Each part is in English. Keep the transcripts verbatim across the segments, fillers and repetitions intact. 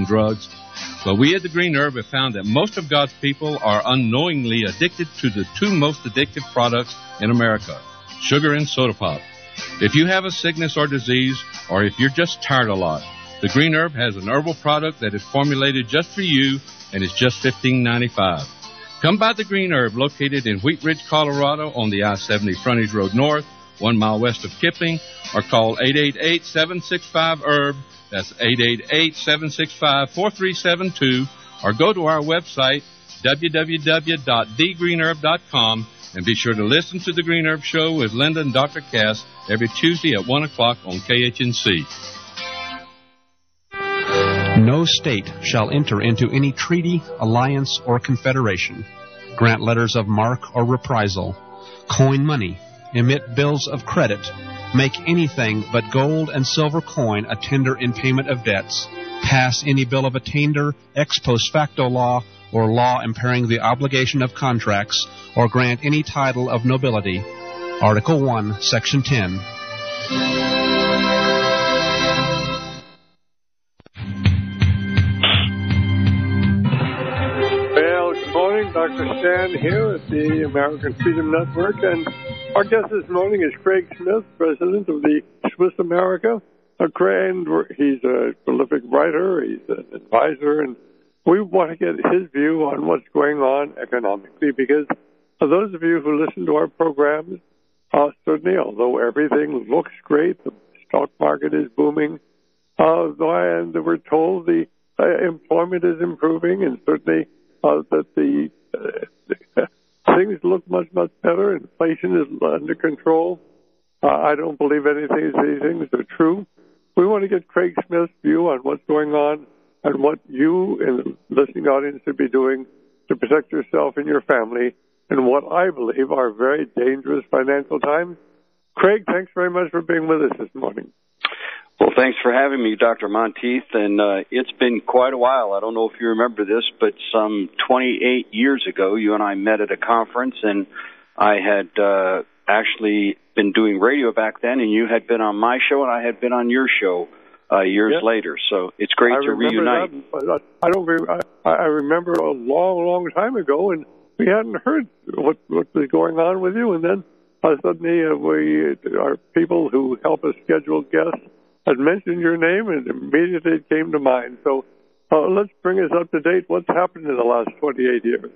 and drugs. But we at the Green Herb have found that most of God's people are unknowingly addicted to the two most addictive products in America, sugar and soda pop. If you have a sickness or disease, or if you're just tired a lot, the Green Herb has an herbal product that is formulated just for you, and it's just fifteen ninety-five. Come by the Green Herb, located in Wheat Ridge, Colorado, on the I seventy Frontage Road North, one mile west of Kipling, or call eight eight eight, seven six five, herb. That's eight eight eight, seven six five, four three seven two, or go to our website, w w w dot the green herb dot com, and be sure to listen to The Green Herb Show with Linda and Doctor Cass every Tuesday at one o'clock on K H N C. No state shall enter into any treaty, alliance, or confederation, grant letters of marque or reprisal, coin money, emit bills of credit, make anything but gold and silver coin a tender in payment of debts, pass any bill of attainder, ex post facto law, or law impairing the obligation of contracts, or grant any title of nobility. Article one, Section ten. Doctor Stan here at the American Freedom Network, and our guest this morning is Craig Smith, president of the Swiss America. Uh, Craig, he's a prolific writer, he's an advisor, and we want to get his view on what's going on economically, because for those of you who listen to our programs, uh, certainly, although everything looks great, the stock market is booming, uh, and we're told the uh, employment is improving, and certainly uh, that the Uh, things look much, much better. Inflation is under control. Uh, I don't believe anything these things are true. We want to get Craig Smith's view on what's going on and what you and the listening audience should be doing to protect yourself and your family in what I believe are very dangerous financial times. Craig, thanks very much for being with us this morning. Well, thanks for having me, Doctor Monteith, and uh, it's been quite a while. I don't know if you remember this, but some twenty-eight years ago, you and I met at a conference, and I had uh, actually been doing radio back then, and you had been on my show, and I had been on your show uh, years yes. later. So it's great I to reunite. That, but I don't. Re- I, I remember a long, long time ago, and we hadn't heard what what was going on with you, and then uh, suddenly uh, we our people who help us schedule guests had mentioned your name, and immediately it came to mind. So uh, let's bring us up to date. What's happened in the last twenty-eight years?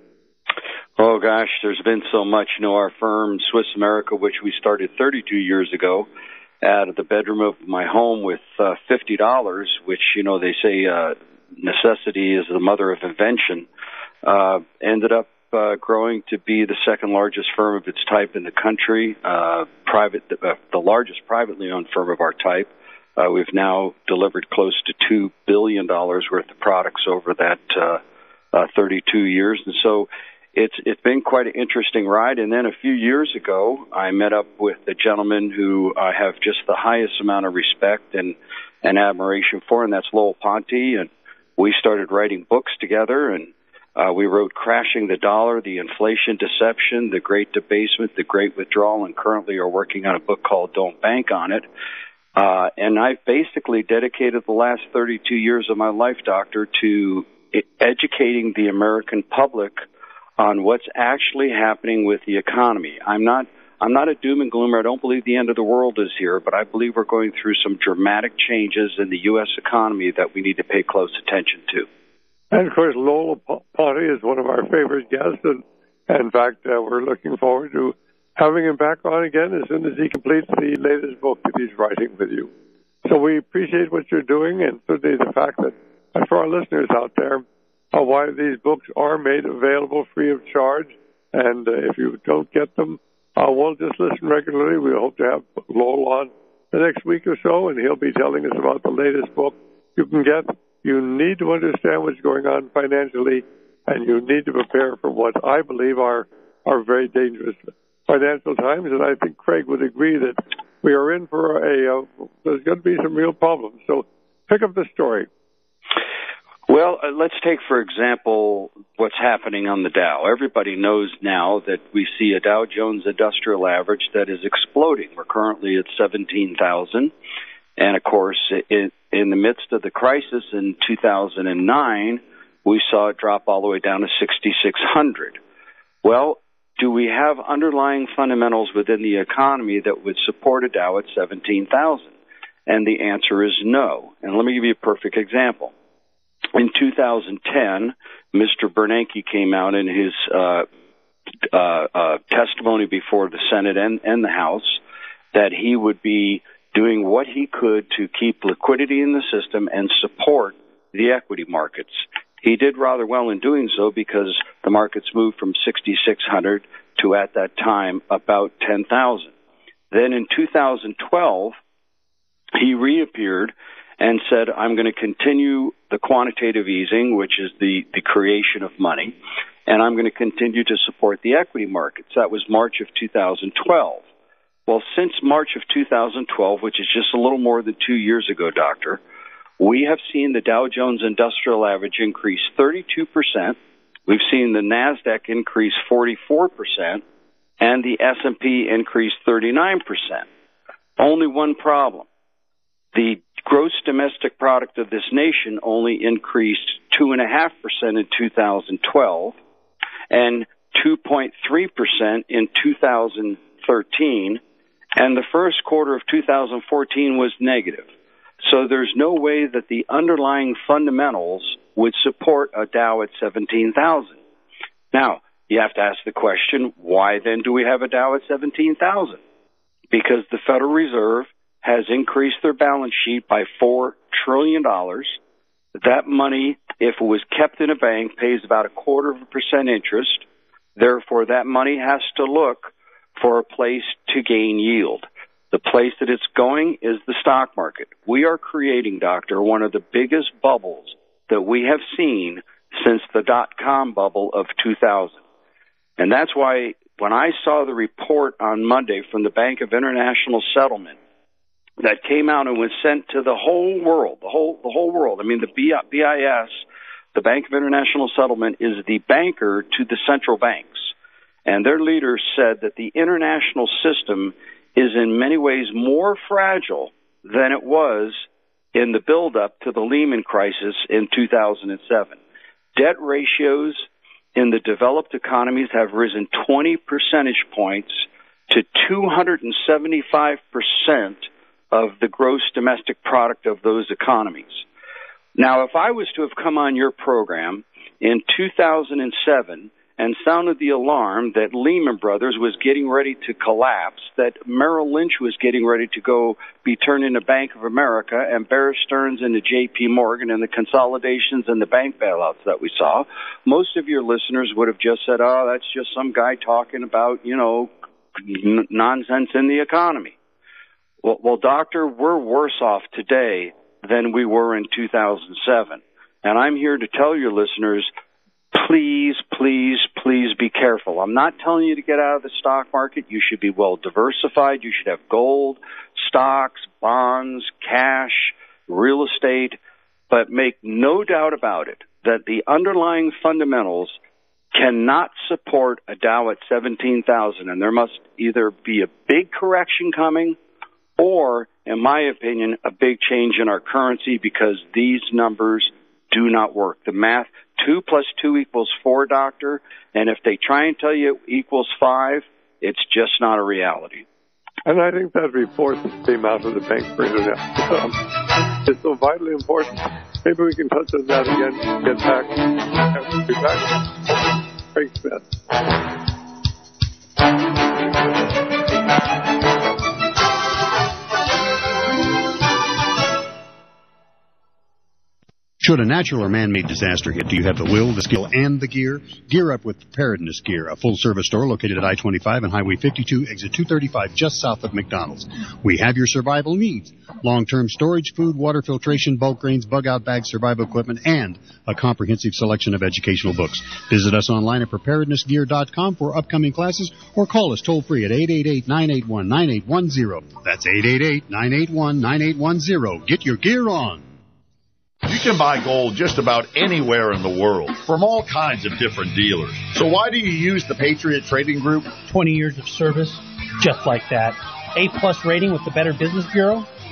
Oh, gosh, there's been so much. You know, our firm, Swiss America, which we started thirty-two years ago, out of the bedroom of my home with uh, fifty dollars, which, you know, they say uh, necessity is the mother of invention, uh, ended up uh, growing to be the second largest firm of its type in the country, uh, private, uh, the largest privately owned firm of our type. Uh, we've now delivered close to two billion dollars worth of products over that uh, uh, thirty-two years. And so it's it's been quite an interesting ride. And then a few years ago, I met up with a gentleman who I have just the highest amount of respect and, and admiration for, and that's Lowell Ponte. And we started writing books together, and uh, we wrote Crashing the Dollar, The Inflation Deception, The Great Debasement, The Great Withdrawal, and currently are working on a book called Don't Bank on It. Uh, and I've basically dedicated the last thirty-two years of my life, Doctor, to educating the American public on what's actually happening with the economy. I'm not, I'm not a doom and gloomer. I don't believe the end of the world is here, but I believe we're going through some dramatic changes in the U S economy that we need to pay close attention to. And of course, Lowell Ponte is one of our favorite guests, and in fact, uh, we're looking forward to having him back on again as soon as he completes the latest book that he's writing with you. So we appreciate what you're doing, and certainly the fact that, and for our listeners out there, uh, why these books are made available free of charge. And uh, if you don't get them, uh, we'll just listen regularly. We hope to have Lowell on the next week or so, and he'll be telling us about the latest book you can get. You need to understand what's going on financially, and you need to prepare for what I believe are, are very dangerous financial times, and I think Craig would agree that we are in for a, uh, there's going to be some real problems. So pick up the story. Well, uh, let's take, for example, what's happening on the Dow. Everybody knows now that we see a Dow Jones Industrial Average that is exploding. We're currently at seventeen thousand, And, of course, it, in the midst of the crisis in two thousand nine, we saw it drop all the way down to sixty-six hundred. Well, do we have underlying fundamentals within the economy that would support a Dow at seventeen thousand? And the answer is no. And let me give you a perfect example. In two thousand ten, Mister Bernanke came out in his uh, uh, uh, testimony before the Senate and, and the House that he would be doing what he could to keep liquidity in the system and support the equity markets. He did rather well in doing so because the markets moved from sixty-six hundred to, at that time, about ten thousand. Then in two thousand twelve, he reappeared and said, I'm going to continue the quantitative easing, which is the, the creation of money, and I'm going to continue to support the equity markets. That was March of two thousand twelve. Well, since March of two thousand twelve, which is just a little more than two years ago, Doctor, we have seen the Dow Jones Industrial Average increase thirty-two percent. We've seen the NASDAQ increase forty-four percent, and the S and P increase thirty-nine percent. Only one problem. The gross domestic product of this nation only increased two point five percent in two thousand twelve and two point three percent in two thousand thirteen, and the first quarter of two thousand fourteen was negative. So there's no way that the underlying fundamentals would support a Dow at seventeen thousand. Now, you have to ask the question, why then do we have a Dow at seventeen thousand? Because the Federal Reserve has increased their balance sheet by four trillion dollars. That money, if it was kept in a bank, pays about a quarter of a percent interest. Therefore, that money has to look for a place to gain yield. The place that it's going is the stock market. We are creating, Doctor, one of the biggest bubbles that we have seen since the dot-com bubble of two thousand. And that's why when I saw the report on Monday from the Bank of International Settlement that came out and was sent to the whole world, the whole the whole world. I mean, the B I S, the Bank of International Settlement, is the banker to the central banks. And their leaders said that the international system is in many ways more fragile than it was in the build-up to the Lehman crisis in two thousand seven. Debt ratios in the developed economies have risen twenty percentage points to two hundred seventy-five percent of the gross domestic product of those economies. Now, if I was to have come on your program in two thousand seven and sounded the alarm that Lehman Brothers was getting ready to collapse, that Merrill Lynch was getting ready to go be turned into Bank of America, and Bear Stearns into J P Morgan, and the consolidations and the bank bailouts that we saw, most of your listeners would have just said, oh, that's just some guy talking about, you know, n- nonsense in the economy. Well, well, Doctor, we're worse off today than we were in two thousand seven. And I'm here to tell your listeners, please, please, please be careful. I'm not telling you to get out of the stock market. You should be well diversified. You should have gold, stocks, bonds, cash, real estate. But make no doubt about it that the underlying fundamentals cannot support a Dow at seventeen thousand. And there must either be a big correction coming or, in my opinion, a big change in our currency, because these numbers do not work. The math, two plus two equals four, Doctor, and if they try and tell you it equals five, it's just not a reality. And I think that report that came out of the Bank for International um, is so vitally important. Maybe we can touch on that again and get back. We'll be back. Craig Smith. Should a natural or man-made disaster hit, do you have the will, the skill, and the gear? Gear up with Preparedness Gear, a full-service store located at I twenty-five and Highway fifty-two, exit two thirty-five, just south of McDonald's. We have your survival needs: long-term storage, food, water filtration, bulk grains, bug-out bags, survival equipment, and a comprehensive selection of educational books. Visit us online at preparedness gear dot com for upcoming classes, or call us toll-free at eight eight eight, nine eight one, nine eight one zero. That's eight eight eight, nine eight one, nine eight one zero. Get your gear on. You can buy gold just about anywhere in the world from all kinds of different dealers. So why do you use the Patriot Trading Group? twenty years of service, just like that. A-plus rating with the Better Business Bureau.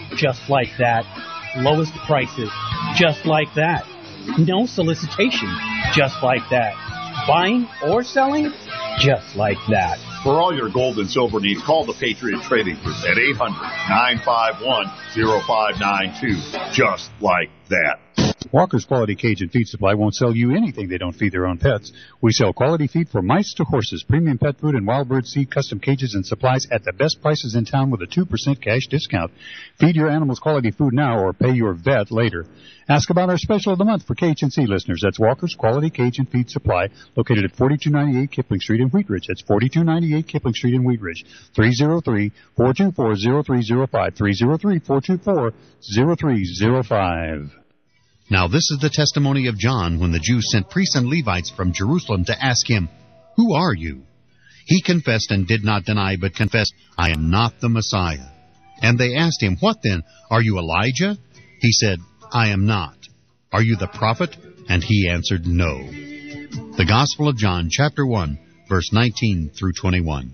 just like that. Lowest prices, just like that. No solicitation, just like that. Buying or selling, just like that. For all your gold and silver needs, call the Patriot Trading Group at eight hundred, nine five one, oh five nine two. Just like that. Walker's Quality Cajun Feed Supply won't sell you anything they don't feed their own pets. We sell quality feed from mice to horses, premium pet food, and wild bird seed, custom cages and supplies at the best prices in town with a two percent cash discount. Feed your animals quality food now or pay your vet later. Ask about our special of the month for K H N C listeners. That's Walker's Quality Cajun Feed Supply, located at forty-two ninety-eight Kipling Street in Wheat Ridge. That's forty-two ninety-eight Kipling Street in Wheat Ridge. three oh three, four two four, oh three oh five. three oh three, four two four, oh three oh five. Now this is the testimony of John when the Jews sent priests and Levites from Jerusalem to ask him, "Who are you?" He confessed and did not deny, but confessed, "I am not the Messiah." And they asked him, "What then? Are you Elijah?" He said, "I am not." "Are you the prophet?" And he answered, "No." The Gospel of John, chapter one, verse nineteen through twenty-one.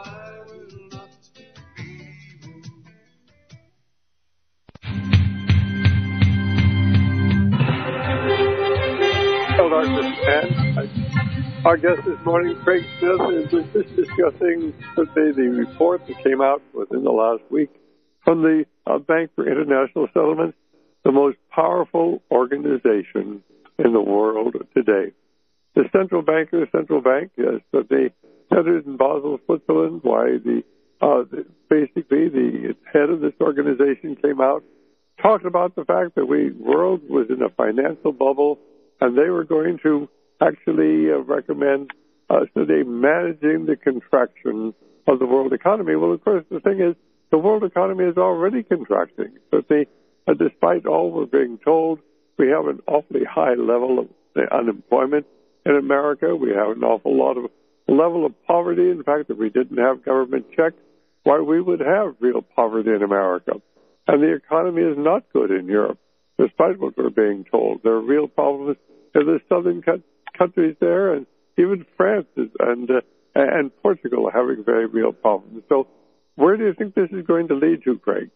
Our guest this morning, Craig Smith, is just discussing today the report that came out within the last week from the uh, Bank for International Settlements, the most powerful organization in the world today. The central banker, central bank, yes, but they centered in Basel, Switzerland. Why the, uh, the basically the head of this organization came out, talked about the fact that we world was in a financial bubble, and they were going to actually uh, recommend uh, so they managing the contraction of the world economy. Well, of course, the thing is, the world economy is already contracting. So they, uh, despite all we're being told, we have an awfully high level of uh, unemployment in America. We have an awful lot of level of poverty. In fact, if we didn't have government checks, why, we would have real poverty in America. And the economy is not good in Europe, despite what we're being told. There are real problems in the southern countries. countries there, and even France is, and uh, and Portugal are having very real problems. So where do you think this is going to lead to, Craig?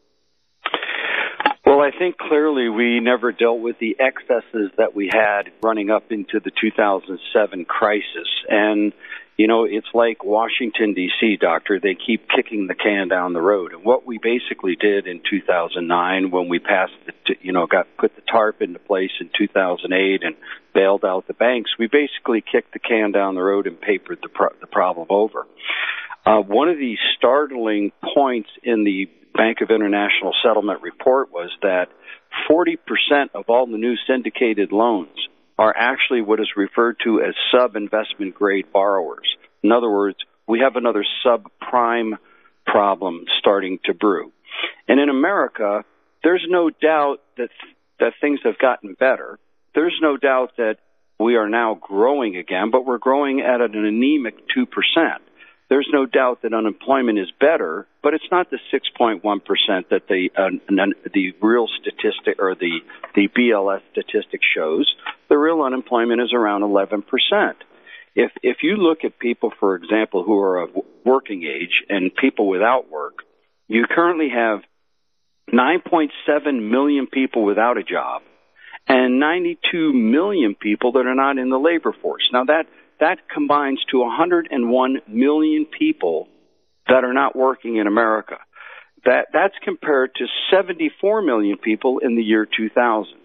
Well, I think clearly we never dealt with the excesses that we had running up into the two thousand seven crisis. And, you know, it's like Washington, D C, Doctor. They keep kicking the can down the road. And what we basically did in two thousand nine when we passed, the, you know, got put the TARP into place in two thousand eight and bailed out the banks, we basically kicked the can down the road and papered the, pro- the problem over. Uh, one of the startling points in the Bank of International Settlement report was that forty percent of all the new syndicated loans are actually what is referred to as sub-investment grade borrowers. In other words, we have another subprime problem starting to brew. And in America, there's no doubt that that things have gotten better. There's no doubt that we are now growing again, but we're growing at an anemic two percent. There's no doubt that unemployment is better, but it's not the six point one percent that the uh, the real statistic or the the B L S statistic shows. The real unemployment is around eleven percent. If if you look at people, for example, who are of working age and people without work, you currently have nine point seven million people without a job and ninety-two million people that are not in the labor force. Now that That combines to one hundred one million people that are not working in America. That that's compared to seventy-four million people in the year two thousand.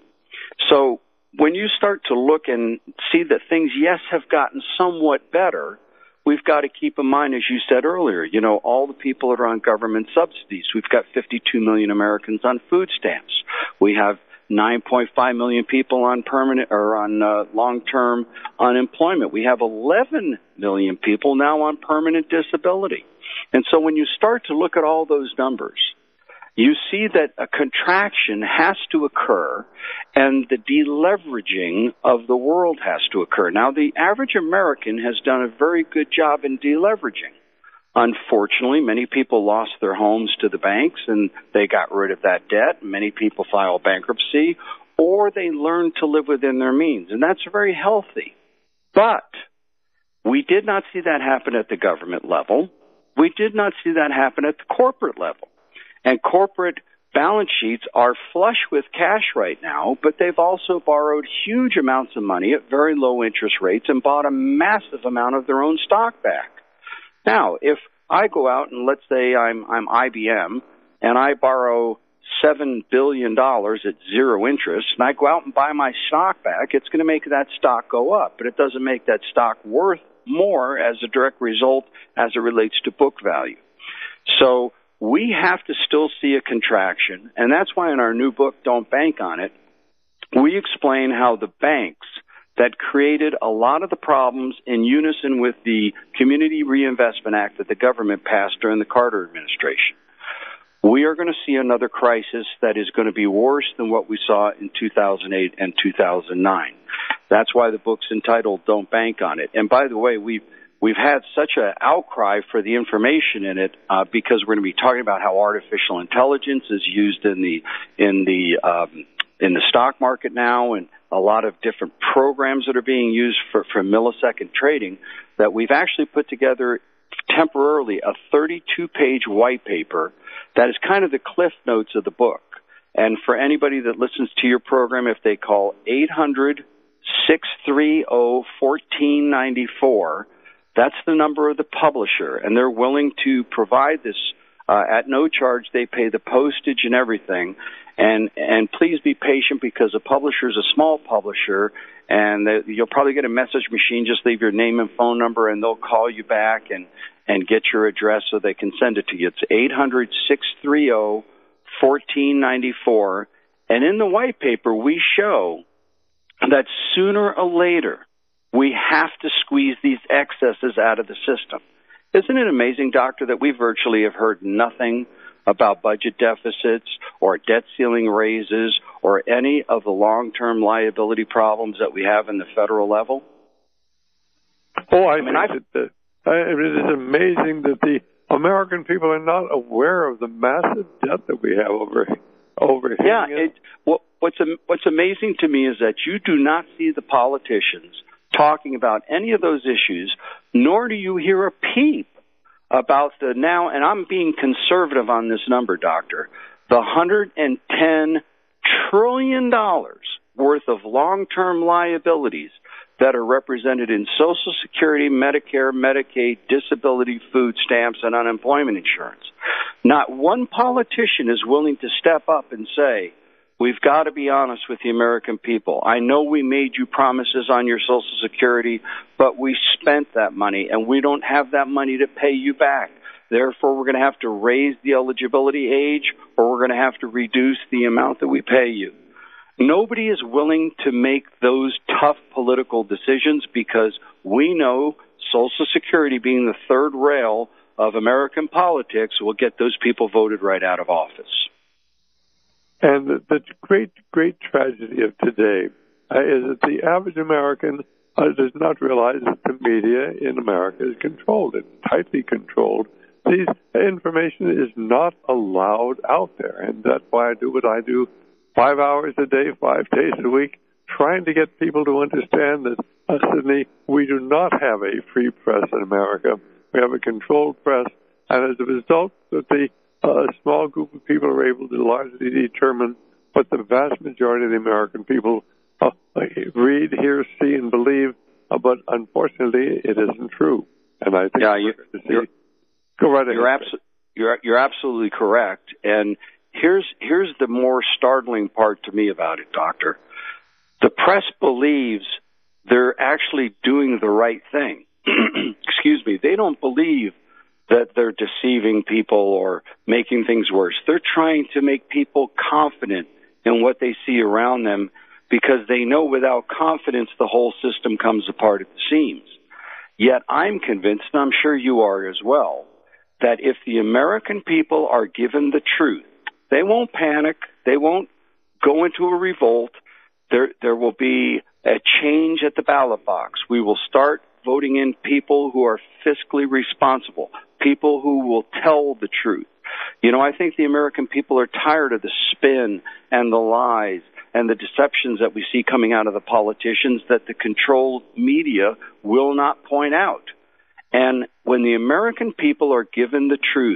So when you start to look and see that things, yes, have gotten somewhat better, we've got to keep in mind, as you said earlier, you know, all the people that are on government subsidies. We've got fifty-two million Americans on food stamps. We have nine point five million people on permanent or on uh, long-term unemployment. We have eleven million people now on permanent disability. And so when you start to look at all those numbers, you see that a contraction has to occur and the deleveraging of the world has to occur. Now, the average American has done a very good job in deleveraging. Unfortunately, many people lost their homes to the banks and they got rid of that debt. Many people filed bankruptcy or they learned to live within their means, and that's very healthy. But we did not see that happen at the government level. We did not see that happen at the corporate level. And corporate balance sheets are flush with cash right now, but they've also borrowed huge amounts of money at very low interest rates and bought a massive amount of their own stock back. Now, if I go out and let's say I'm, I'm I B M and I borrow seven billion dollars at zero interest and I go out and buy my stock back, it's going to make that stock go up, but it doesn't make that stock worth more as a direct result as it relates to book value. So we have to still see a contraction, and that's why in our new book, Don't Bank on It, we explain how the banks that created a lot of the problems in unison with the Community Reinvestment Act that the government passed during the Carter administration. We are going to see another crisis that is going to be worse than what we saw in two thousand eight and two thousand nine. That's why the book's entitled Don't Bank on It. And by the way, we've We've had such an outcry for the information in it uh, because we're going to be talking about how artificial intelligence is used in the in the um, in the stock market now, and a lot of different programs that are being used for, for millisecond trading. That we've actually put together temporarily a thirty-two page white paper that is kind of the cliff notes of the book. And for anybody that listens to your program, if they call eight hundred, six three zero, one four nine four. That's the number of the publisher, and they're willing to provide this uh, at no charge. They pay the postage and everything. And and please be patient because a publisher is a small publisher, and they, you'll probably get a message machine. Just leave your name and phone number, and they'll call you back and, and get your address so they can send it to you. It's eight hundred, six three zero, one four nine four. And in the white paper, we show that sooner or later, we have to squeeze these excesses out of the system. Isn't it amazing, Doctor, that we virtually have heard nothing about budget deficits or debt ceiling raises or any of the long-term liability problems that we have in the federal level? Oh, I, I mean, think that, uh, I mean, it is amazing that the American people are not aware of the massive debt that we have over over here. Yeah, it, what, what's what's amazing to me is that you do not see the politicians talking about any of those issues, nor do you hear a peep about the now, and I'm being conservative on this number, Doctor, the one hundred ten trillion dollars worth of long-term liabilities that are represented in Social Security, Medicare, Medicaid, disability, food stamps, and unemployment insurance. Not one politician is willing to step up and say, we've got to be honest with the American people. I know we made you promises on your Social Security, but we spent that money, and we don't have that money to pay you back. Therefore, we're going to have to raise the eligibility age, or we're going to have to reduce the amount that we pay you. Nobody is willing to make those tough political decisions because we know Social Security, being the third rail of American politics, will get those people voted right out of office. And the, the great, great tragedy of today uh, is that the average American uh, does not realize that the media in America is controlled. It's tightly controlled. This information is not allowed out there, and that's why I do what I do five hours a day, five days a week, trying to get people to understand that, uh, Sydney, we do not have a free press in America. We have a controlled press, and as a result, that the Uh, a small group of people are able to largely determine what the vast majority of the American people uh, read, hear, see, and believe. Uh, but unfortunately, it isn't true. And I think yeah, you, you're, go right ahead. You're, abso- you're, you're absolutely correct. And here's here's the more startling part to me about it, Doctor. The press believes they're actually doing the right thing. Excuse me. They don't believe that they're deceiving people or making things worse. They're trying to make people confident in what they see around them because they know without confidence the whole system comes apart at the seams. Yet I'm convinced, and I'm sure you are as well, that if the American people are given the truth, they won't panic, they won't go into a revolt, there, there will be a change at the ballot box. We will start voting in people who are fiscally responsible, people who will tell the truth. You know, I think the American people are tired of the spin and the lies and the deceptions that we see coming out of the politicians that the controlled media will not point out. And when the American people are given the truth,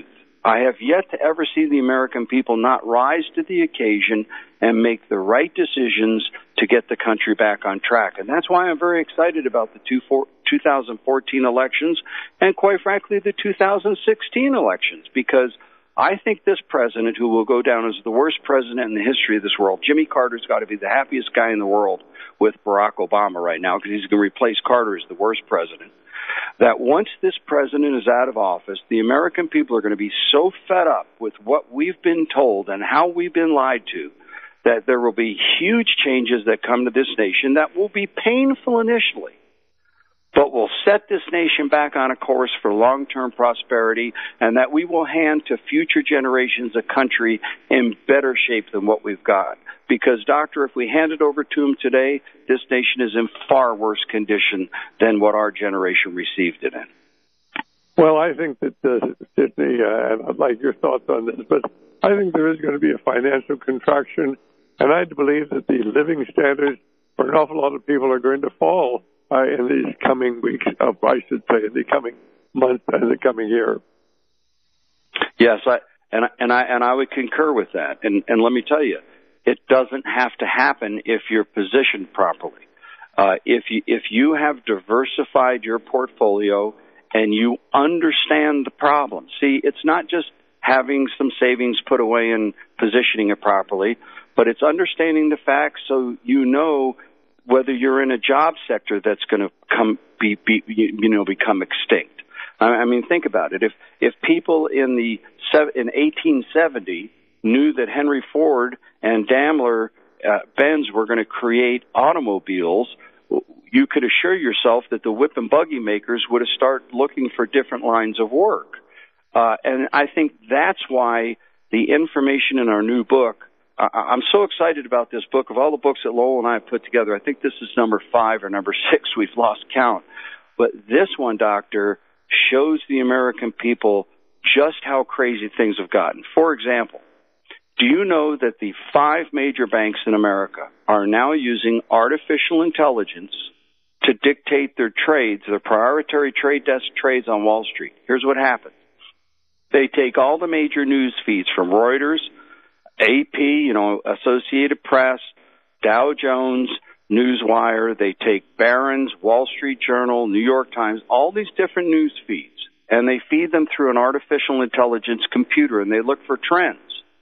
I have yet to ever see the American people not rise to the occasion and make the right decisions to get the country back on track. And that's why I'm very excited about the two thousand fourteen elections and, quite frankly, the two thousand sixteen elections, because I think this president, who will go down as the worst president in the history of this world, Jimmy Carter's got to be the happiest guy in the world with Barack Obama right now, because he's going to replace Carter as the worst president. That once this president is out of office, the American people are going to be so fed up with what we've been told and how we've been lied to that there will be huge changes that come to this nation that will be painful initially, but will set this nation back on a course for long-term prosperity, and that we will hand to future generations a country in better shape than what we've got. Because, Doctor, if we hand it over to them today, this nation is in far worse condition than what our generation received it in. Well, I think that, uh, Sidney, uh, and I'd like your thoughts on this, but I think there is going to be a financial contraction, and I believe that the living standards for an awful lot of people are going to fall uh, in these coming weeks, uh, I should say, in the coming months and the coming year. Yes, I, and, and, I, and I would concur with that. And, and let me tell you, it doesn't have to happen if you're positioned properly. Uh, if you, if you have diversified your portfolio and you understand the problem. See, it's not just having some savings put away and positioning it properly, but it's understanding the facts so you know whether you're in a job sector that's going to come be, be you know become extinct. I mean, think about it. If if people in the in eighteen seventy knew that Henry Ford and Daimler uh, Benz were going to create automobiles, you could assure yourself that the whip and buggy makers would have started looking for different lines of work. Uh, and I think that's why the information in our new book, I- I'm so excited about this book. Of all the books that Lowell and I have put together, I think this is number five or number six. We've lost count. But this one, Doctor, shows the American people just how crazy things have gotten. For example, do you know that the five major banks in America are now using artificial intelligence to dictate their trades, their proprietary trade desk trades on Wall Street? Here's what happens. They take all the major news feeds from Reuters, A P, you know, Associated Press, Dow Jones, Newswire. They take Barron's, Wall Street Journal, New York Times, all these different news feeds, and they feed them through an artificial intelligence computer, and they look for trends.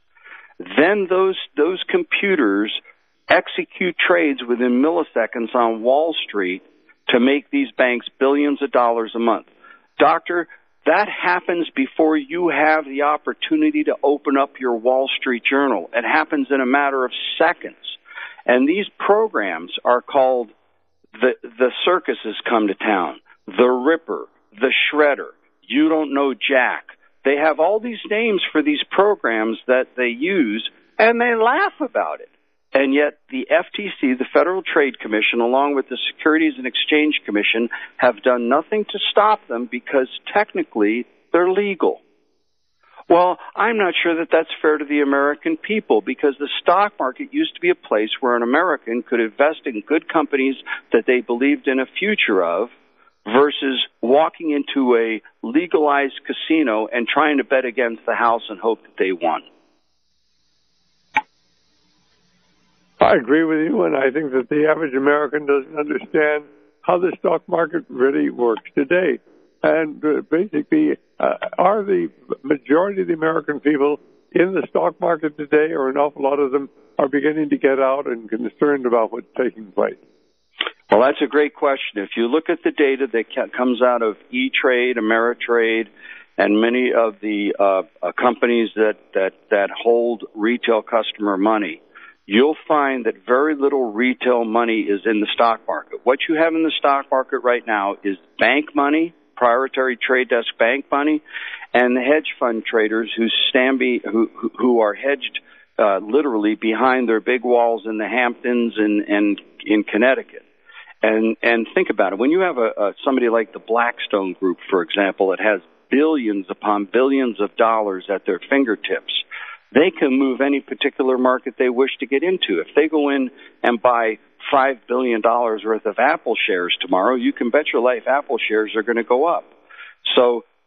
Then those those computers execute trades within milliseconds on Wall Street to make these banks billions of dollars a month. Doctor, that happens before you have the opportunity to open up your Wall Street Journal. It happens in a matter of seconds. And these programs are called the the Circus Has Come to Town, the Ripper, the Shredder, You Don't Know Jack. They have all these names for these programs that they use, and they laugh about it. And yet the F T C, the Federal Trade Commission, along with the Securities and Exchange Commission, have done nothing to stop them because technically they're legal. Well, I'm not sure that that's fair to the American people, because the stock market used to be a place where an American could invest in good companies that they believed in a future of, versus walking into a legalized casino and trying to bet against the house and hope that they won. I agree with you, and I think that the average American doesn't understand how the stock market really works today. And uh, basically, uh, are the majority of the American people in the stock market today, or an awful lot of them are beginning to get out and concerned about what's taking place? Well, that's a great question. If you look at the data that comes out of E-Trade, Ameritrade, and many of the uh, uh, companies that, that, that hold retail customer money, you'll find that very little retail money is in the stock market. What you have in the stock market right now is bank money, proprietary trade desk bank money, and the hedge fund traders who stand be, who, who are hedged uh, literally behind their big walls in the Hamptons and, and in Connecticut. And and think about it. When you have a, a somebody like the Blackstone Group, for example, that has billions upon billions of dollars at their fingertips, they can move any particular market they wish to get into. If they go in and buy five billion dollars worth of Apple shares tomorrow, you can bet your life Apple shares are going to go up. So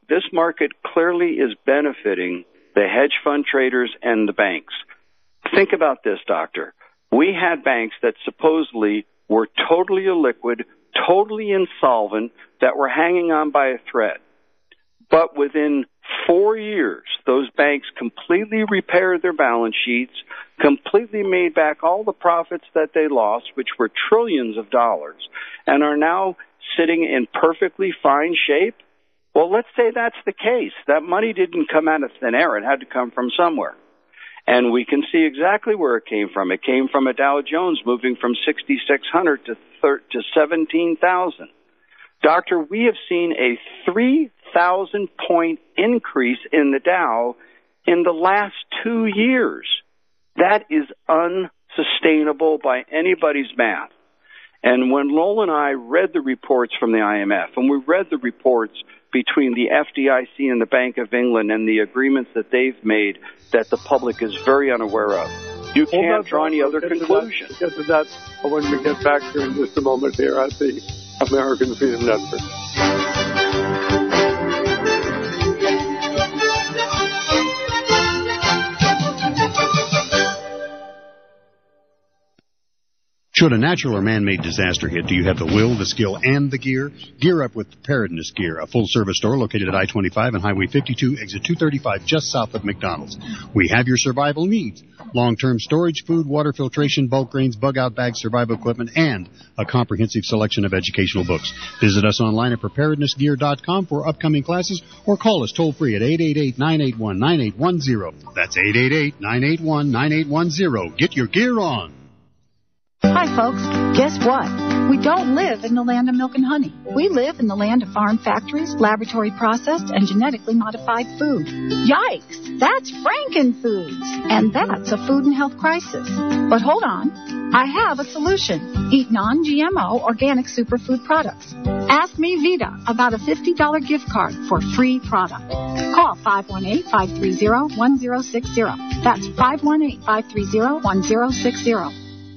this market clearly is benefiting the hedge fund traders and the banks. Think about this, Doctor. We had banks that supposedly were totally illiquid, totally insolvent, that were hanging on by a thread. But within four years, those banks completely repaired their balance sheets, completely made back all the profits that they lost, which were trillions of dollars, and are now sitting in perfectly fine shape. Well, let's say that's the case. That money didn't come out of thin air. It had to come from somewhere. And we can see exactly where it came from. It came from a Dow Jones moving from sixty-six hundred to to seventeen thousand. Doctor, we have seen a three thousand point increase in the Dow in the last two years. That is unsustainable by anybody's math. And when Lowell and I read the reports from the I M F, and we read the reports between the F D I C and the Bank of England and the agreements that they've made that the public is very unaware of, you can't well, draw any other conclusion. We'll get to that when we get back here in just a moment here at the American Freedom Network. Should a natural or man-made disaster hit, do you have the will, the skill, and the gear? Gear up with Preparedness Gear, a full-service store located at I twenty-five and Highway fifty-two, exit two thirty-five, just south of McDonald's. We have your survival needs: long-term storage, food, water filtration, bulk grains, bug-out bags, survival equipment, and a comprehensive selection of educational books. Visit us online at preparedness gear dot com for upcoming classes, or call us toll-free at eight eight eight, nine eight one, nine eight one zero. That's eight eight eight, nine eight one, nine eight one zero. Get your gear on. Hi, folks. Guess what? We don't live in the land of milk and honey. We live in the land of farm factories, laboratory processed, and genetically modified food. Yikes! That's Frankenfoods! And that's a food and health crisis. But hold on. I have a solution. Eat non-G M O organic superfood products. Ask me, Vita, about a fifty dollars gift card for free product. Call five one eight, five three zero, one zero six zero. That's five one eight, five three zero, one zero six zero.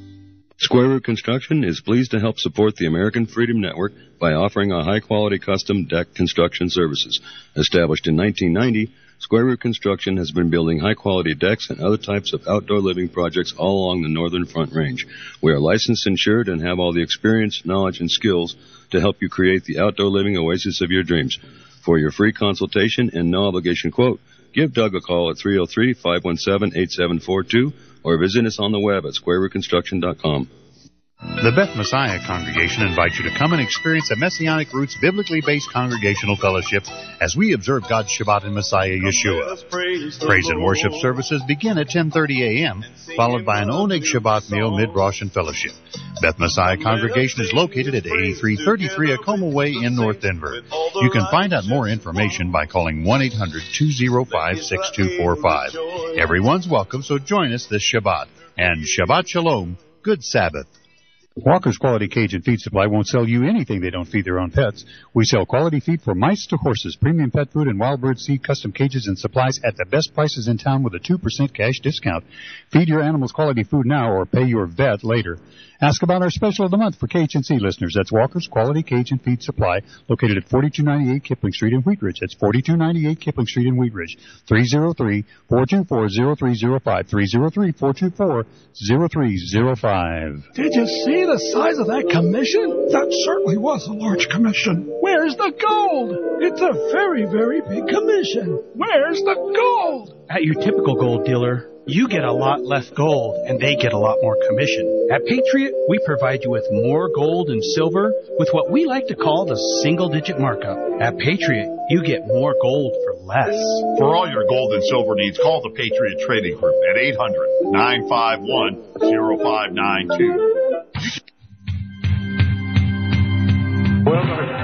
Square Root Construction is pleased to help support the American Freedom Network by offering a high-quality custom deck construction services. Established in nineteen ninety, Square Root Construction has been building high-quality decks and other types of outdoor living projects all along the Northern Front Range. We are licensed, insured, and have all the experience, knowledge, and skills to help you create the outdoor living oasis of your dreams. For your free consultation and no-obligation quote, give Doug a call at three oh three, five one seven, eight seven four two or visit us on the web at square root construction dot com. The Beth Messiah Congregation invites you to come and experience a Messianic Roots biblically based congregational fellowship as we observe God's Shabbat in Messiah Yeshua. Praise and worship services begin at ten thirty a.m., followed by an Oneg Shabbat meal, mid-Rosh, and fellowship. Beth Messiah Congregation is located at eighty-three thirty-three Acoma Way in North Denver. You can find out more information by calling one eight hundred, two oh five, six two four five. Everyone's welcome, so join us this Shabbat. And Shabbat Shalom, good Sabbath. Walker's Quality Cajun Feed Supply won't sell you anything they don't feed their own pets. We sell quality feed for mice to horses, premium pet food, and wild bird seed, custom cages and supplies at the best prices in town with a two percent cash discount. Feed your animals quality food now or pay your vet later. Ask about our special of the month for K H N C listeners. That's Walker's Quality Cajun Feed Supply, located at forty-two ninety-eight Kipling Street in Wheat Ridge. That's forty-two ninety-eight Kipling Street in Wheat Ridge. three oh three, four two four, oh three oh five. three oh three, four two four, oh three oh five. Did you see the size of that commission? That certainly was a large commission. Where's the gold? It's a very, very big commission. Where's the gold? At your typical gold dealer, you get a lot less gold, and they get a lot more commission. At Patriot, we provide you with more gold and silver with what we like to call the single-digit markup. At Patriot, you get more gold for less. For all your gold and silver needs, call the Patriot Trading Group at eight hundred, nine five one, oh five nine two. Well,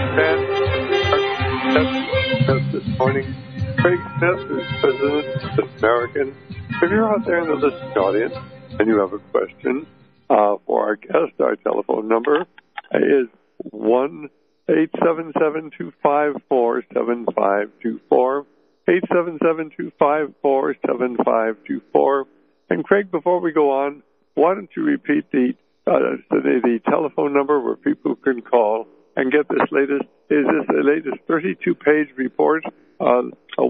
our this morning, Craig Smith is president of the American. If you're out there in the listening audience and you have a question uh, for our guest, our telephone number is one eight seven seven, two five four, seven five two four, eight seven seven, two five four, seven five two four. And Craig, before we go on, why don't you repeat the, uh, the, the telephone number where people can call and get this latest, is this the latest thirty-two page report? Uh,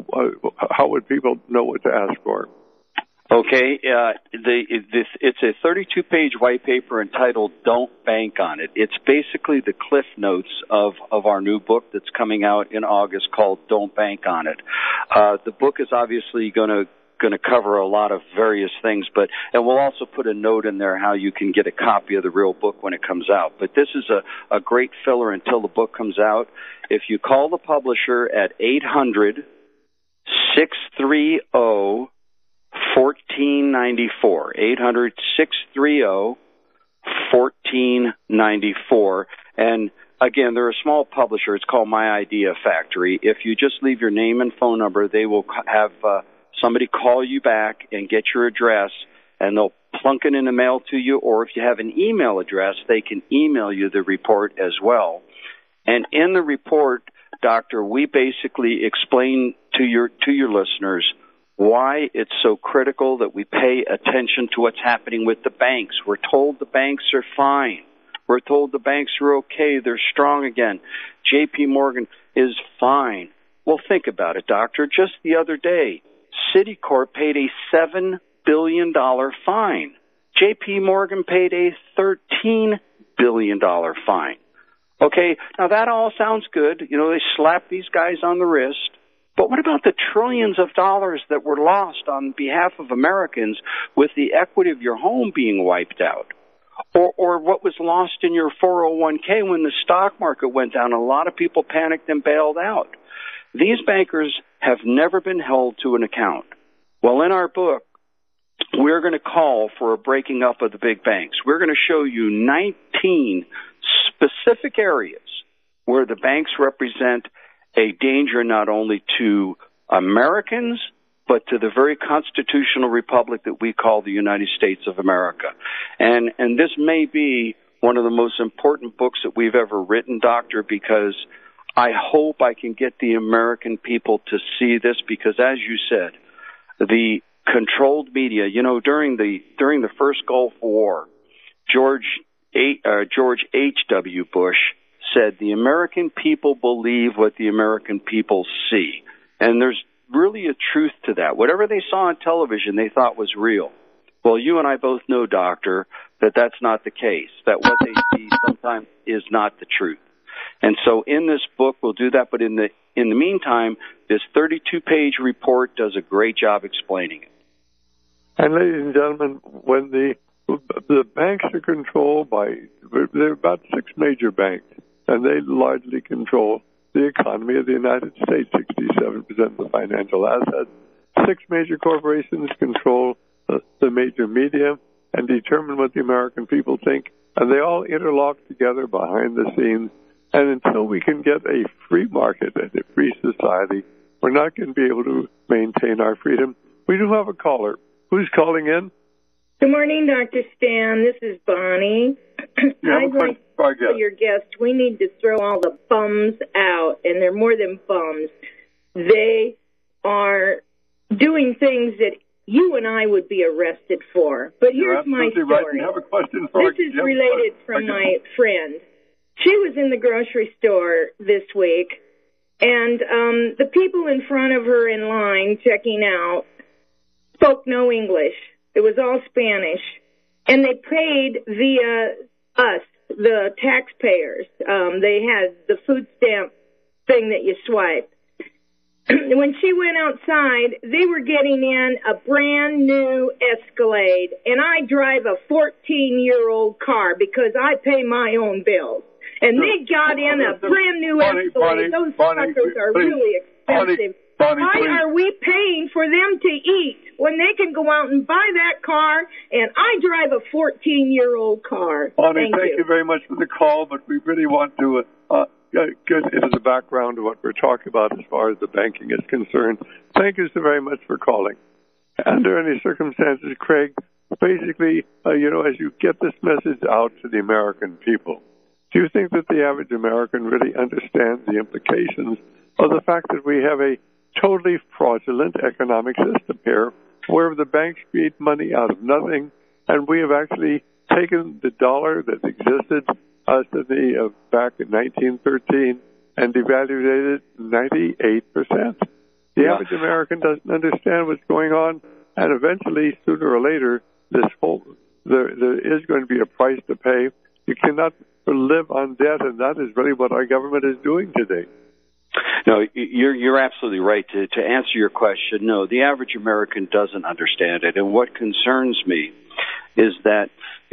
how would people know what to ask for? Okay, uh, the, this, it's a thirty-two page white paper entitled Don't Bank on It. It's basically the cliff notes of, of our new book that's coming out in August called Don't Bank on It. Uh, the book is obviously going to going to cover a lot of various things, but and we'll also put a note in there how you can get a copy of the real book when it comes out. But this is a, a great filler until the book comes out. If you call the publisher at eight hundred, six three zero, one four nine four, eight hundred, six three zero, one four nine four, and again, they're a small publisher. It's called My Idea Factory. If you just leave your name and phone number, they will have uh, somebody call you back and get your address, and they'll plunk it in the mail to you, or if you have an email address, they can email you the report as well. And in the report, Doctor, we basically explain to your to your listeners why it's so critical that we pay attention to what's happening with the banks. We're told the banks are fine. We're told the banks are okay. They're strong again. J P Morgan is fine. Well, think about it, Doctor. Just the other day, Citicorp paid a seven billion dollars fine. J P Morgan paid a thirteen billion dollars fine. Okay, now that all sounds good. You know, they slapped these guys on the wrist. But what about the trillions of dollars that were lost on behalf of Americans with the equity of your home being wiped out? Or, or what was lost in your four oh one k when the stock market went down? A lot of people panicked and bailed out. These bankers have never been held to an account. Well, in our book, we're going to call for a breaking up of the big banks. We're going to show you nineteen specific areas where the banks represent a danger not only to Americans, but to the very constitutional republic that we call the United States of America. And, and this may be one of the most important books that we've ever written, Doctor, because I hope I can get the American people to see this, because as you said, the controlled media, you know, during the, during the first Gulf War, George, A, uh, George H W Bush said the American people believe what the American people see. And there's really a truth to that. Whatever they saw on television they thought was real. Well, you and I both know, Doctor, that that's not the case, that what they see sometimes is not the truth. And so in this book we'll do that, but in the in the meantime, this thirty-two page report does a great job explaining it. And ladies and gentlemen, when the the banks are controlled by, there are about six major banks, and they largely control the economy of the United States, sixty-seven percent of the financial assets. Six major corporations control the, the major media and determine what the American people think, and they all interlock together behind the scenes. And until we can get a free market and a free society, we're not going to be able to maintain our freedom. We do have a caller. Who's calling in? Good morning, Doctor Stan. This is Bonnie. Yeah, I'd like to tell your guest we need to throw all the bums out, and they're more than bums. They are doing things that you and I would be arrested for. But You're here's my story. Right. You have a question for this is related from my friend. She was in the grocery store this week, and um, the people in front of her in line checking out spoke no English. It was all Spanish. And they paid via us, the taxpayers. Um, they had the food stamp thing that you swipe. When she went outside, they were getting in a brand new Escalade, and I drive a fourteen-year-old car because I pay my own bills. And they got in a brand new Bonnie, Escalade. Bonnie, Those Bonnie, suckers are please, really expensive. Bonnie, Bonnie, Why please. are we paying for them to eat when they can go out and buy that car, and I drive a fourteen-year-old car? Bonnie, thank, thank you. you very much for the call, but we really want to uh, get into the background of what we're talking about as far as the banking is concerned. Thank you so very much for calling. Under any circumstances, Craig, basically, uh, you know, as you get this message out to the American people, do you think that the average American really understands the implications of the fact that we have a totally fraudulent economic system here, where the banks create money out of nothing, and we have actually taken the dollar that existed us in the, uh, back in nineteen thirteen and devalued it ninety-eight percent. The Yeah. average American doesn't understand what's going on, and eventually, sooner or later, this whole there there is going to be a price to pay. You cannot live on debt, and that is really what our government is doing today. No, you're you're absolutely right. To to answer your question, no, the average American doesn't understand it. And what concerns me is that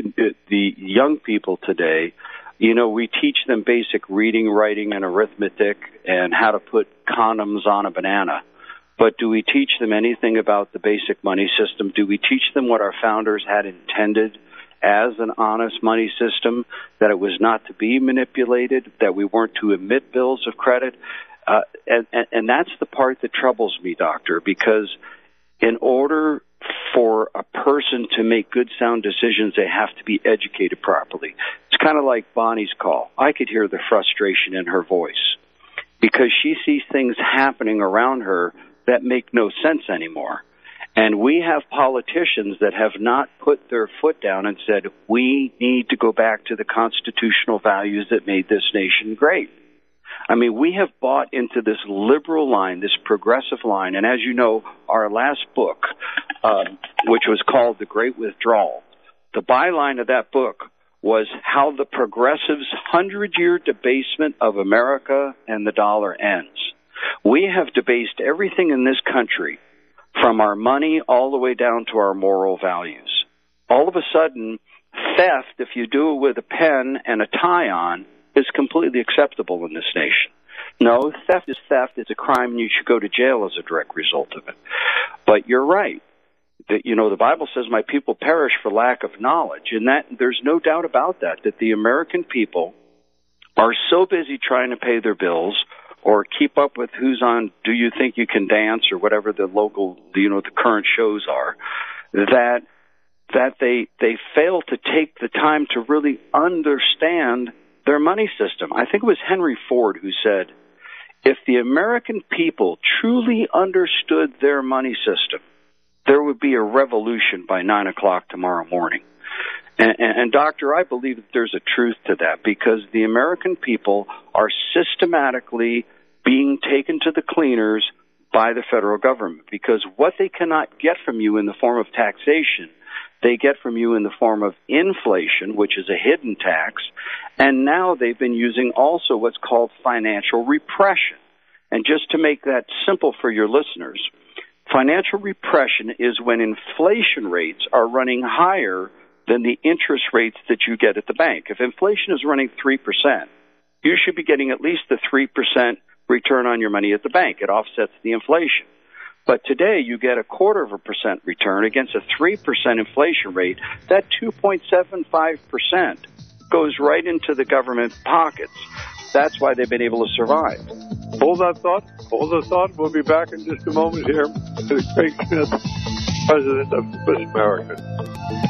the young people today, you know, we teach them basic reading, writing, and arithmetic, and how to put condoms on a banana. But do we teach them anything about the basic money system? Do we teach them what our founders had intended as an honest money system, that it was not to be manipulated, that we weren't to emit bills of credit? Uh, and, and, and that's the part that troubles me, Doctor, because in order for a person to make good, sound decisions, they have to be educated properly. It's kind of like Bonnie's call. I could hear the frustration in her voice because she sees things happening around her that make no sense anymore. And we have politicians that have not put their foot down and said, we need to go back to the constitutional values that made this nation great. I mean, we have bought into this liberal line, this progressive line. And as you know, our last book, um, which was called The Great Withdrawal, the byline of that book was how the progressives' hundred-year debasement of America and the dollar ends. We have debased everything in this country, from our money all the way down to our moral values. All of a sudden, theft, if you do it with a pen and a tie on, is completely acceptable in this nation. No, theft is theft. It's a crime, and you should go to jail as a direct result of it. But you're right. That, you know, the Bible says, my people perish for lack of knowledge. And that there's no doubt about that, that the American people are so busy trying to pay their bills or keep up with who's on Do You Think You Can Dance or whatever the local, you know, the current shows are, that that they they fail to take the time to really understand their money system. I think it was Henry Ford who said, if the American people truly understood their money system, there would be a revolution by nine o'clock tomorrow morning. And, and, and, Doctor, I believe that there's a truth to that because the American people are systematically being taken to the cleaners by the federal government because what they cannot get from you in the form of taxation, they get from you in the form of inflation, which is a hidden tax, and now they've been using also what's called financial repression. And just to make that simple for your listeners, financial repression is when inflation rates are running higher than the interest rates that you get at the bank. If inflation is running three percent, you should be getting at least the three percent return on your money at the bank. It offsets the inflation. But today you get a quarter of a percent return against a three percent inflation rate. That two point seven five percent goes right into the government pockets. That's why they've been able to survive. Hold that thought. Hold the thought. We'll be back in just a moment here with Craig Smith, President of Swiss America.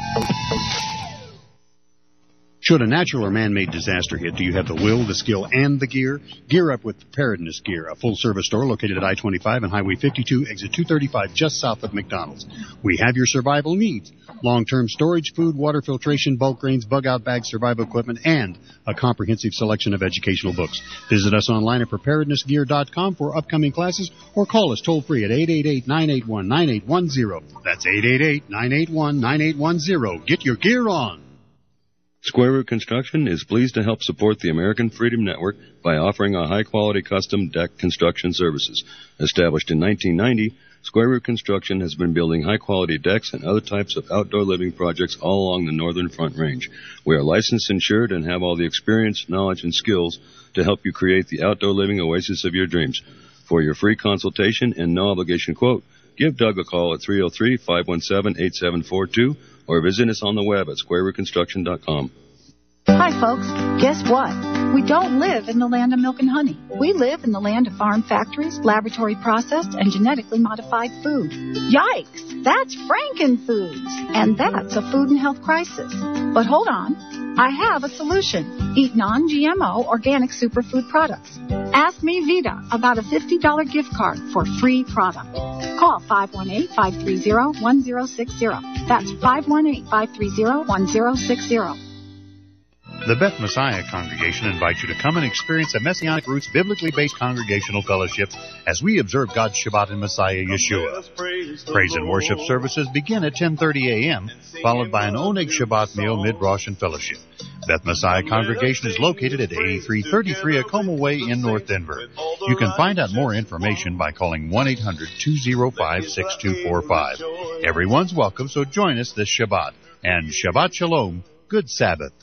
Should a natural or man-made disaster hit, do you have the will, the skill, and the gear? Gear up with Preparedness Gear, a full-service store located at I twenty-five and Highway fifty-two, exit two thirty-five, just south of McDonald's. We have your survival needs: long-term storage, food, water filtration, bulk grains, bug-out bags, survival equipment, and a comprehensive selection of educational books. Visit us online at preparedness gear dot com for upcoming classes or call us toll-free at eight eight eight, nine eight one, nine eight one zero. That's eight eight eight, nine eight one, nine eight one zero. Get your gear on. Square Root Construction is pleased to help support the American Freedom Network by offering a high-quality custom deck construction services. Established in nineteen ninety, Square Root Construction has been building high-quality decks and other types of outdoor living projects all along the Northern Front Range. We are licensed, insured, and have all the experience, knowledge, and skills to help you create the outdoor living oasis of your dreams. For your free consultation and no-obligation quote, give Doug a call at three oh three, five one seven, eight seven four two or visit us on the web at square root construction dot com. Hi, folks. Guess what? We don't live in the land of milk and honey. We live in the land of farm factories, laboratory processed, and genetically modified food. Yikes! That's Frankenfoods! And that's a food and health crisis. But hold on. I have a solution. Eat non-G M O organic superfood products. Ask me, Vita, about a fifty dollars gift card for free product. Call five one eight, five three zero, one zero six zero. That's five one eight, five three zero, one zero six zero. The Beth Messiah Congregation invites you to come and experience a Messianic Roots biblically based congregational fellowship as we observe God's Shabbat in Messiah Yeshua. Praise and worship services begin at ten thirty a.m., followed by an Oneg Shabbat meal, mid-Rosh, and fellowship. Beth Messiah Congregation is located at eighty-three thirty-three Acoma Way in North Denver. You can find out more information by calling one eight hundred two oh five six two four five. Everyone's welcome, so join us this Shabbat. And Shabbat Shalom, good Sabbath.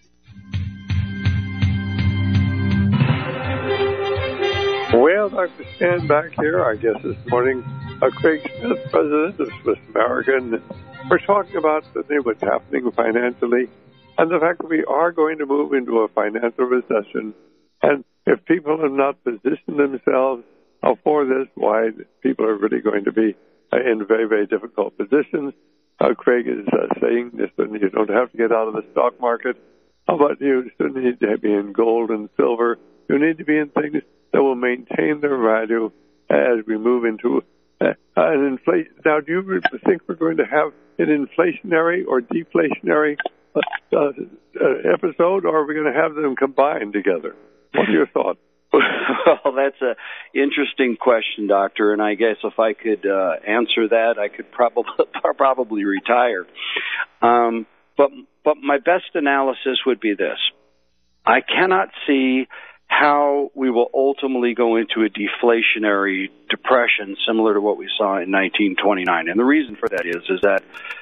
Well, Doctor Stan back here, I guess this morning, uh, Craig Smith, president of Swiss American. We're talking about today what's happening financially and the fact that we are going to move into a financial recession. And if people have not positioned themselves uh, for this, why people are really going to be uh, in very, very difficult positions. Uh, Craig is uh, saying this, that you don't have to get out of the stock market, uh, but you still need to be in gold and silver. You need to be in things that will maintain their value as we move into uh, an inflation. Now, do you think we're going to have an inflationary or deflationary uh, uh, episode, or are we going to have them combined together? What are your thoughts? Well, that's an interesting question, Doctor, and I guess if I could uh, answer that, I could probably probably retire. Um, but but my best analysis would be this. I cannot see how we will ultimately go into a deflationary depression similar to what we saw in nineteen twenty-nine. And the reason for that is, is that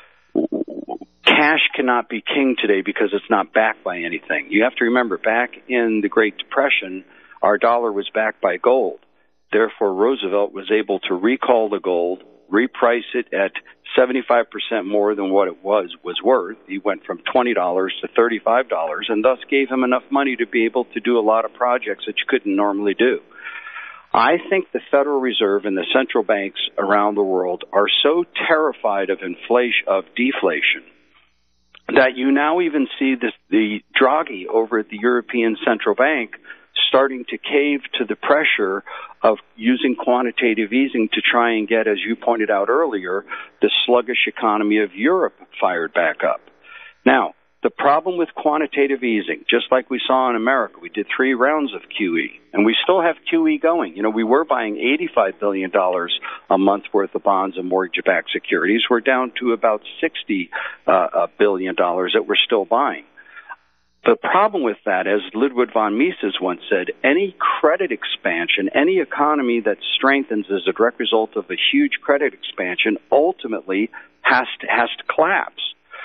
cash cannot be king today because it's not backed by anything. You have to remember, back in the Great Depression, our dollar was backed by gold. Therefore, Roosevelt was able to recall the gold, reprice it at seventy-five percent more than what it was was worth. He went from twenty dollars to thirty-five dollars, and thus gave him enough money to be able to do a lot of projects that you couldn't normally do. I think the Federal Reserve and the central banks around the world are so terrified of inflation, of deflation, that you now even see this, the Draghi over at the European Central Bank starting to cave to the pressure of using quantitative easing to try and get, as you pointed out earlier, the sluggish economy of Europe fired back up. Now, the problem with quantitative easing, just like we saw in America, we did three rounds of Q E, and we still have Q E going. You know, we were buying eighty-five billion dollars a month worth of bonds and mortgage-backed securities. We're down to about sixty uh, billion dollars that we're still buying. The problem with that, as Ludwig von Mises once said, any credit expansion, any economy that strengthens as a direct result of a huge credit expansion ultimately has to, has to collapse.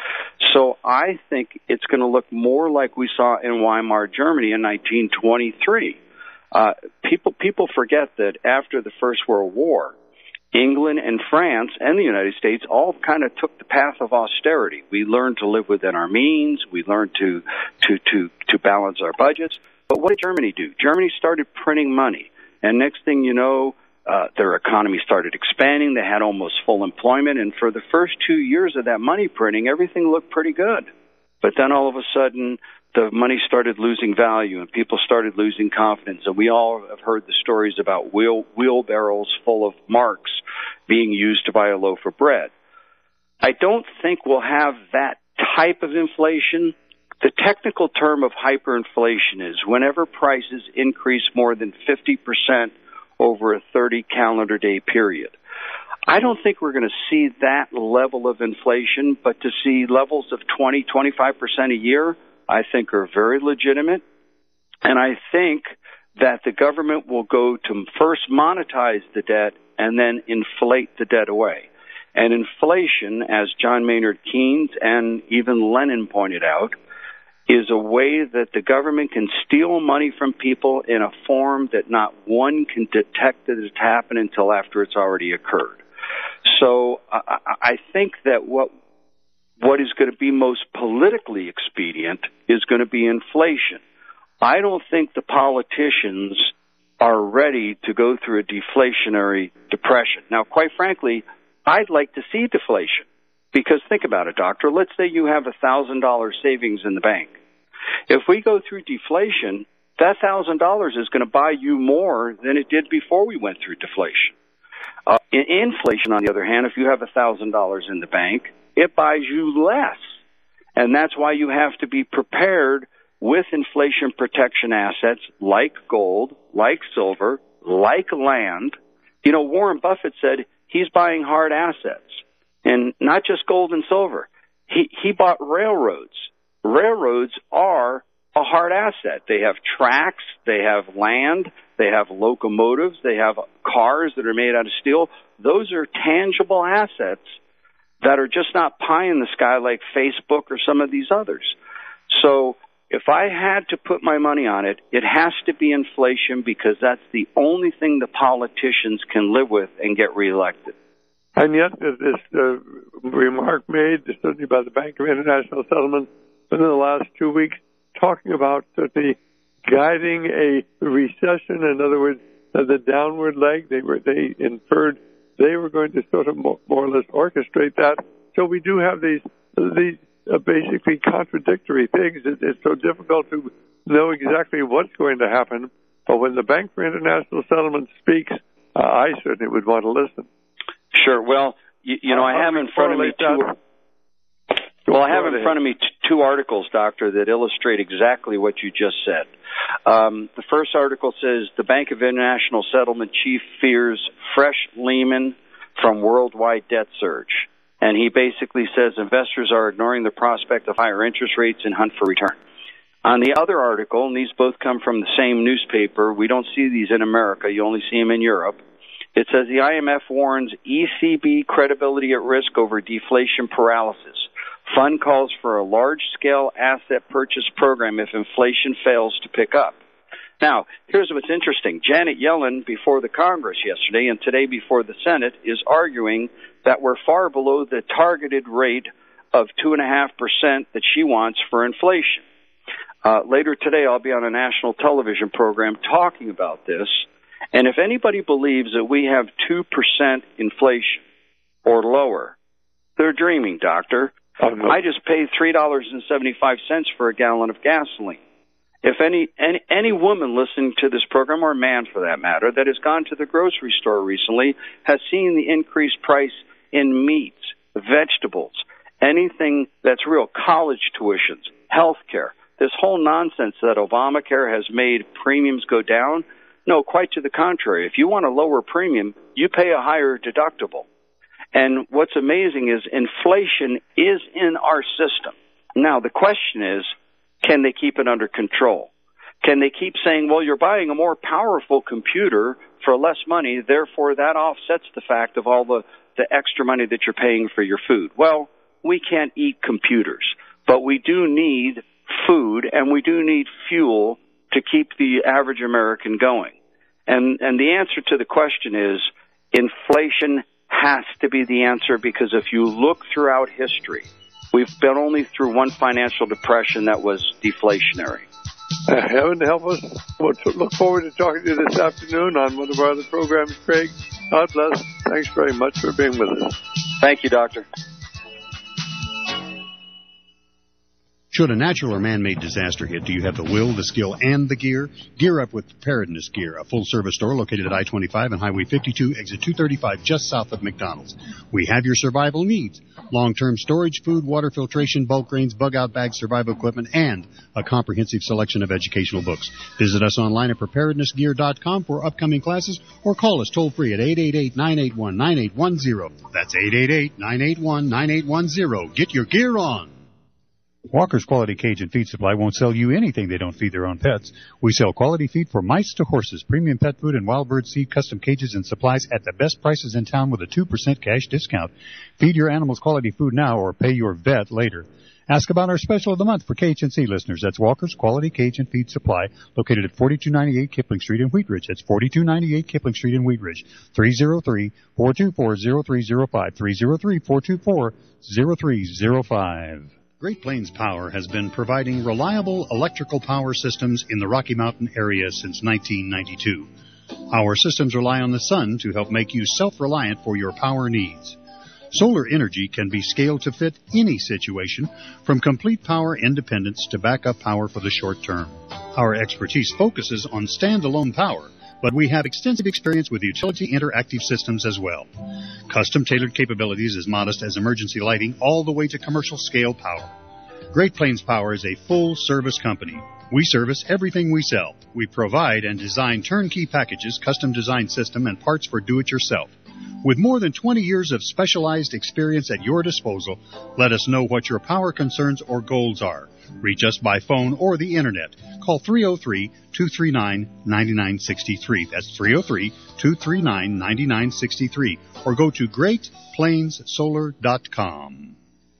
So I think it's going to look more like we saw in Weimar Germany in nineteen twenty-three. Uh, people, people forget that after the First World War, England and France and the United States all kind of took the path of austerity. We learned to live within our means. We learned to, to, to, to balance our budgets. But what did Germany do? Germany started printing money. And next thing you know, uh, their economy started expanding. They had almost full employment. And for the first two years of that money printing, everything looked pretty good. But then all of a sudden, the money started losing value and people started losing confidence. And we all have heard the stories about wheel, wheelbarrows full of marks being used to buy a loaf of bread. I don't think we'll have that type of inflation. The technical term of hyperinflation is whenever prices increase more than fifty percent over a thirty calendar day period. I don't think we're going to see that level of inflation, but to see levels of twenty, twenty-five percent a year, I think are very legitimate. And I think that the government will go to first monetize the debt and then inflate the debt away. And inflation, as John Maynard Keynes and even Lenin pointed out, is a way that the government can steal money from people in a form that not one can detect that it's happened until after it's already occurred. So I, I think that what what is going to be most politically expedient is going to be inflation. I don't think the politicians are ready to go through a deflationary depression. Now, quite frankly, I'd like to see deflation. Because think about it, doctor. Let's say you have a one thousand dollars savings in the bank. If we go through deflation, that one thousand dollars is going to buy you more than it did before we went through deflation. Uh, in inflation, on the other hand, if you have one thousand dollars in the bank, it buys you less. And that's why you have to be prepared with inflation protection assets like gold, like silver, like land. You know, Warren Buffett said he's buying hard assets, and not just gold and silver. He, he bought railroads. Railroads are a hard asset. They have tracks, they have land, they have locomotives, they have cars that are made out of steel. Those are tangible assets that are just not pie in the sky like Facebook or some of these others. So if I had to put my money on it, it has to be inflation, because that's the only thing the politicians can live with and get reelected. And yet, this uh, remark made, certainly by the Bank of International Settlements, within the last two weeks, talking about certainly guiding a recession. In other words, uh, the downward leg, they were they inferred they were going to sort of more, more or less orchestrate that. So we do have these these uh, basically contradictory things. It, it's so difficult to know exactly what's going to happen. But when the Bank for International Settlements speaks, uh, I certainly would want to listen. Sure. Well, you, you know, I have in front of me two. Well, I have in front of me t- two articles, Doctor, that illustrate exactly what you just said. Um, the first article says the Bank of International Settlement chief fears fresh Lehman from worldwide debt surge. And he basically says investors are ignoring the prospect of higher interest rates and hunt for return. On the other article, and these both come from the same newspaper, we don't see these in America, you only see them in Europe. It says the I M F warns E C B credibility at risk over deflation paralysis. Fund calls for a large-scale asset purchase program if inflation fails to pick up. Now, here's what's interesting. Janet Yellen, before the Congress yesterday and today before the Senate, is arguing that we're far below the targeted rate of two point five percent that she wants for inflation. Uh, later today, I'll be on a national television program talking about this. And if anybody believes that we have two percent inflation or lower, they're dreaming, Doctor. Oh, no. I just paid three dollars and seventy-five cents for a gallon of gasoline. If any, any any woman listening to this program, or man for that matter, that has gone to the grocery store recently has seen the increased price in meats, vegetables, anything that's real, college tuitions, health care, this whole nonsense that Obamacare has made premiums go down, no, quite to the contrary. If you want a lower premium, you pay a higher deductible. And what's amazing is inflation is in our system. Now, the question is, can they keep it under control? Can they keep saying, well, you're buying a more powerful computer for less money, therefore that offsets the fact of all the, the extra money that you're paying for your food? Well, we can't eat computers, but we do need food and we do need fuel to keep the average American going. And, and the answer to the question is inflation has to be the answer, because if you look throughout history, we've been only through one financial depression that was deflationary. Uh, heaven help us. We'll t- look forward to talking to you this afternoon on one of our other programs, Craig. God bless. Thanks very much for being with us. Thank you, Doctor. Should a natural or man-made disaster hit, do you have the will, the skill, and the gear? Gear up with Preparedness Gear, a full-service store located at I twenty-five and Highway fifty-two, exit two thirty-five, just south of McDonald's. We have your survival needs: long-term storage, food, water filtration, bulk grains, bug-out bags, survival equipment, and a comprehensive selection of educational books. Visit us online at preparedness gear dot com for upcoming classes, or call us toll-free at eight eight eight, nine eight one, nine eight one zero. That's eight eight eight, nine eight one, nine eight one zero. Get your gear on. Walker's Quality Cajun Feed Supply won't sell you anything they don't feed their own pets. We sell quality feed for mice to horses, premium pet food, and wild bird seed, custom cages and supplies at the best prices in town with a two percent cash discount. Feed your animals quality food now or pay your vet later. Ask about our special of the month for K H N C listeners. That's Walker's Quality Cajun Feed Supply, located at forty-two ninety-eight Kipling Street in Wheat Ridge. That's forty-two ninety-eight Kipling Street in Wheat Ridge. three oh three, four two four, oh three oh five. three oh three, four two four, oh three oh five. Great Plains Power has been providing reliable electrical power systems in the Rocky Mountain area since nineteen ninety-two. Our systems rely on the sun to help make you self-reliant for your power needs. Solar energy can be scaled to fit any situation, from complete power independence to backup power for the short term. Our expertise focuses on standalone power, but we have extensive experience with utility interactive systems as well. Custom-tailored capabilities as modest as emergency lighting all the way to commercial-scale power. Great Plains Power is a full-service company. We service everything we sell. We provide and design turnkey packages, custom design system, and parts for do-it-yourself. With more than twenty years of specialized experience at your disposal, let us know what your power concerns or goals are. Reach us by phone or the Internet. Call three oh three, two three nine, nine nine six three. That's three oh three, two three nine, nine nine six three. Or go to great plains solar dot com.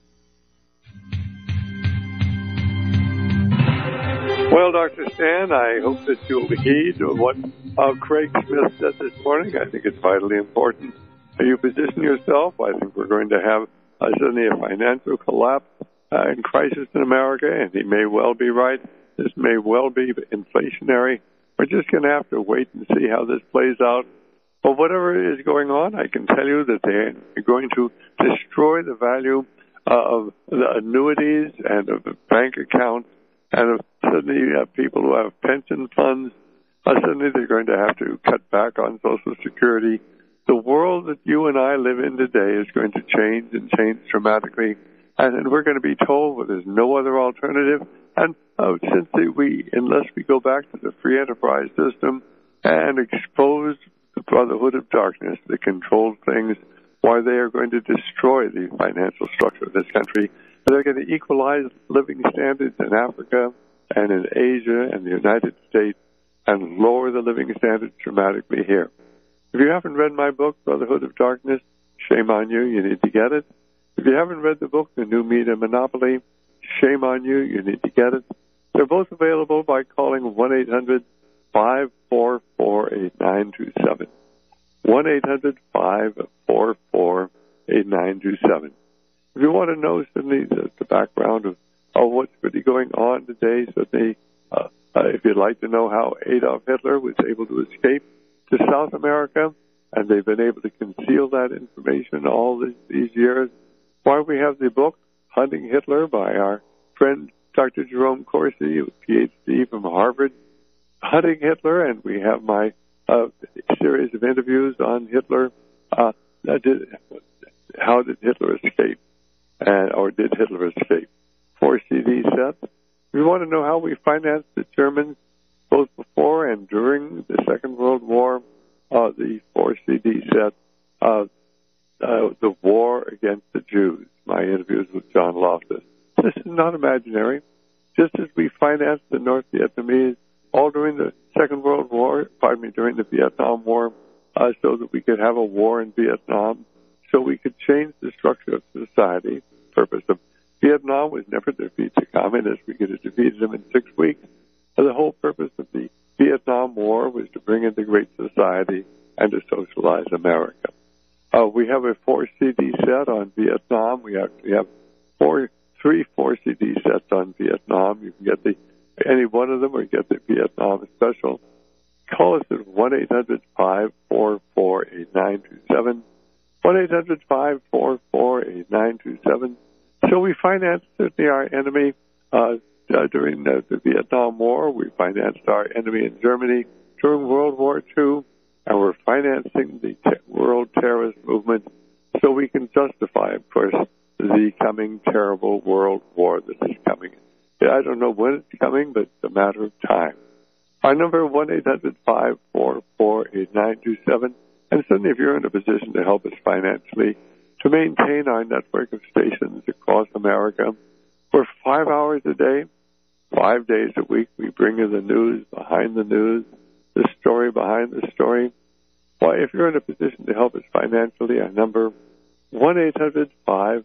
Well, Doctor Stan, I hope that you'll heed what uh, Craig Smith said this morning. I think it's vitally important that you position yourself. I think we're going to have uh, suddenly a financial collapse uh, and crisis in America, and he may well be right. This may well be inflationary. We're just going to have to wait and see how this plays out. But whatever is going on, I can tell you that they're going to destroy the value uh, of the annuities and of the bank accounts. And suddenly you have people who have pension funds. Uh, suddenly they're going to have to cut back on Social Security. The world that you and I live in today is going to change and change dramatically. And, and we're going to be told well, there's no other alternative. And uh, since we, unless we go back to the free enterprise system and expose the Brotherhood of Darkness that controls things, why they are going to destroy the financial structure of this country. They're going to equalize living standards in Africa and in Asia and the United States and lower the living standards dramatically here. If you haven't read my book, Brotherhood of Darkness, shame on you, you need to get it. If you haven't read the book, The New Media Monopoly, shame on you, you need to get it. They're both available by calling one eight hundred, five four four, eight nine two seven. one eight hundred, five four four, eight nine two seven. If you want to know suddenly the, the background of, of what's really going on today, suddenly, uh, uh, if you'd like to know how Adolf Hitler was able to escape to South America, and they've been able to conceal that information all this, these years, why we have the book, Hunting Hitler, by our friend Doctor Jerome Corsi, a P H D from Harvard, Hunting Hitler, and we have my uh, series of interviews on Hitler. Uh, did, how did Hitler escape? And, or did Hitler escape? Four C D sets. If you want to know how we financed the Germans both before and during the Second World War, uh, the four C D set, uh, uh, the war against the Jews, my interviews with John Loftus. This is not imaginary. Just as we financed the North Vietnamese all during the Second World War, pardon me, during the Vietnam War, uh, so that we could have a war in Vietnam, so we could change the structure of society. The purpose of Vietnam was never to defeat the communists. We could have defeated them in six weeks. And the whole purpose of the Vietnam War was to bring in the Great Society and to socialize America. Uh, we have a four C D set on Vietnam. We actually have four, three four C D sets on Vietnam. You can get the any one of them or get the Vietnam special. Call us at one eight hundred, five four four, eight nine two seven. one eight hundred, five four four, eight nine two seven. So we financed certainly our enemy uh, uh, during the, the Vietnam War. We financed our enemy in Germany during World War Two, and we're financing the te- world terrorist movement so we can justify, of course, the coming terrible world war that is coming. I don't know when it's coming, but it's a matter of time. Our number, one eight hundred, five four four, eight nine two seven. And certainly if you're in a position to help us financially to maintain our network of stations across America, for five hours a day, five days a week, we bring you the news behind the news, the story behind the story. Why, if you're in a position to help us financially, our number, one eight hundred, five